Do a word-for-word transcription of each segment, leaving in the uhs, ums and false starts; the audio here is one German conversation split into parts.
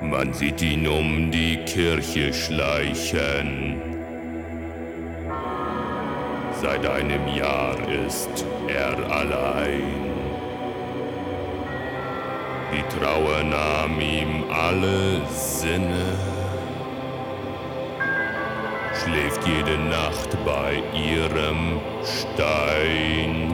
Man sieht ihn um die Kirche schleichen. Seit einem Jahr ist er allein. Die Trauer nahm ihm alle Sinne, schläft jede Nacht bei ihrem Stein.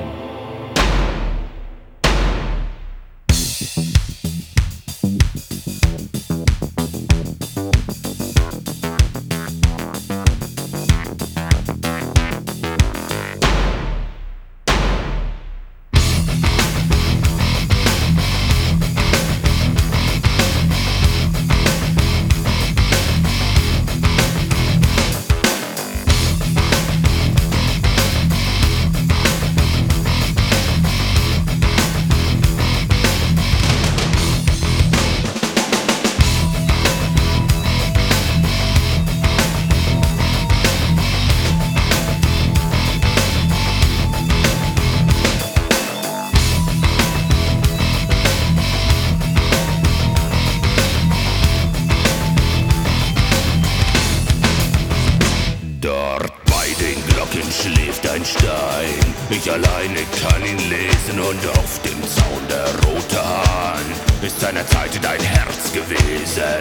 Schläft ein Stein, ich alleine kann ihn lesen, und auf dem Zaun der rote Hahn ist seinerzeit dein Herz gewesen.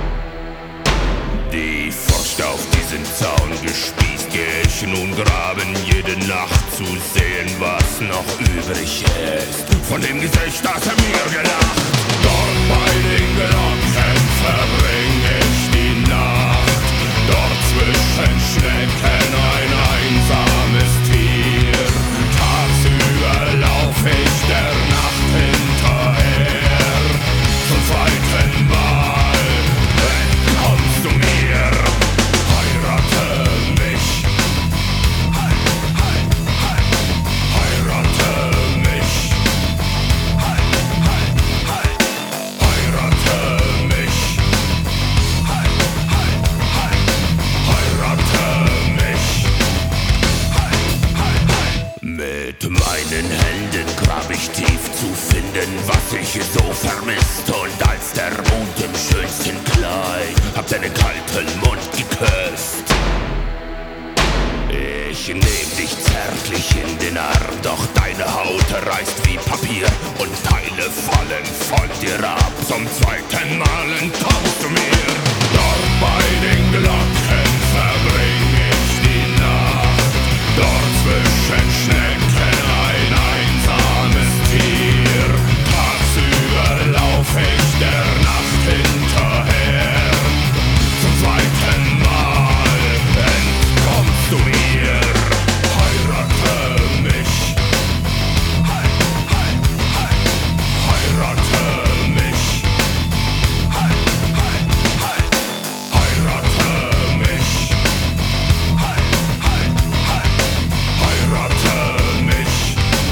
Die Furcht auf diesen Zaun gespießt, geh ich nun graben jede Nacht, zu sehen, was noch übrig ist von dem Gesicht, das er mir gelacht. Dort bei den Glocken verbring ich die Nacht, dort zwischen Schnecken ein einsames Tier. Tagsüber lauf ich der Nacht hinterher, zum zweiten Mal kommst du mir, heirate mich, heirate mich, heirate mich, mit meinen Händen grab ich tief zu finden, was ich so vermisst. Und als der Mond im schönsten Kleid hab deinen kalten Mund geküsst. Ich nehm dich zärtlich in den Arm, doch deine Haut reißt wie Papier und Teile fallen von dir ab. Zum zweiten Mal entkommst du mir. Dort bei den Glocken verbring ich die Nacht, dort zwischen Schnecken ein einsames Tier. Tagsüber lauf ich der Nacht hinterher, zum zweiten Mal entkommst du mir. Heirate mich, heirate mich, heirate mich, heirate mich.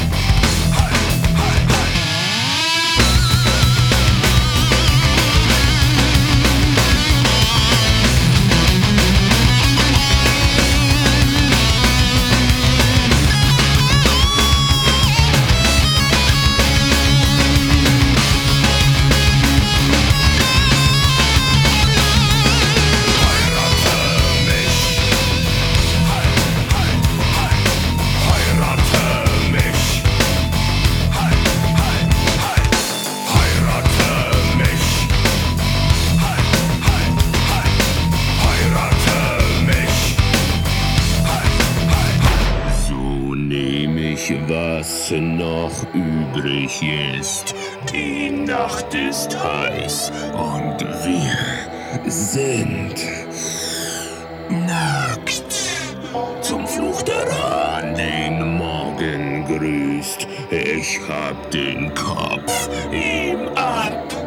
Was noch übrig ist. Die Nacht ist heiß und wir sind nackt. Zum Fluch der Hahn den Morgen grüßt, ich hab den Kopf ihm ab.